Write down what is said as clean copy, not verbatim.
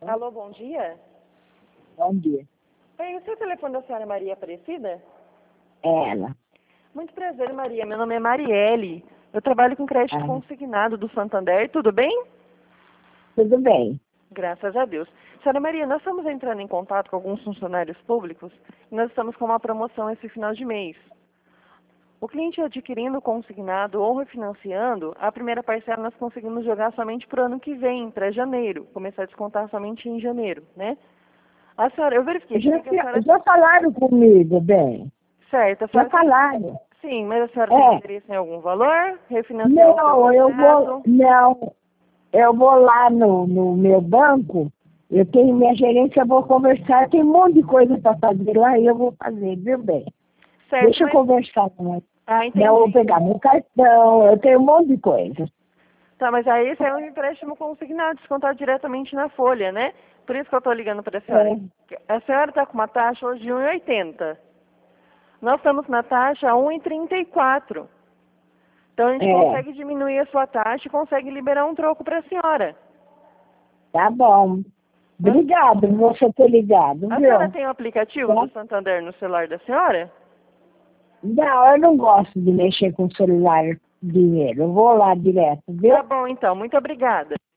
Alô, bom dia. Bom dia. Oi, o seu telefone da senhora Maria Aparecida? É ela. Muito prazer, Maria. Meu nome é Marielle. Eu trabalho com crédito Ah, consignado do Santander. Tudo bem? tudo bem. Graças a Deus. Senhora Maria, nós estamos entrando em contato com alguns funcionários públicos e nós estamos com uma promoção esse final de mês. O cliente adquirindo consignado ou refinanciando, a primeira parcela nós conseguimos jogar somente para o ano que vem, para janeiro. Começar a descontar somente em janeiro, né? A senhora, eu verifiquei Já, aqui que a senhora... já falaram comigo, bem. Certo, a Já senhora tem... falaram. Sim, mas a senhora tem É. interesse em algum valor? Refinanciar o seu Não, eu vou. contrato? Não, eu vou lá no meu banco. Eu tenho minha gerência, eu vou conversar. Tem um monte de coisa para fazer lá e eu vou fazer, viu, bem? Certo, Deixa eu mas... conversar com ela. Ah, Não, eu vou entendi. pegar meu cartão, eu tenho um monte de coisa. Tá, mas aí esse é um empréstimo consignado, descontado diretamente na folha, né? Por isso que eu estou ligando para a senhora. É. A senhora está com uma taxa hoje de 1,80. Nós estamos na taxa 1,34. Então a gente É, consegue diminuir a sua taxa e consegue liberar um troco para a senhora. tá bom. Obrigado por você ter ligado, A senhora viu? tem o aplicativo Tá? do Santander no celular da senhora? Não, eu não gosto de mexer com celular dinheiro. Eu vou lá direto, viu? Tá bom, então. Muito obrigada.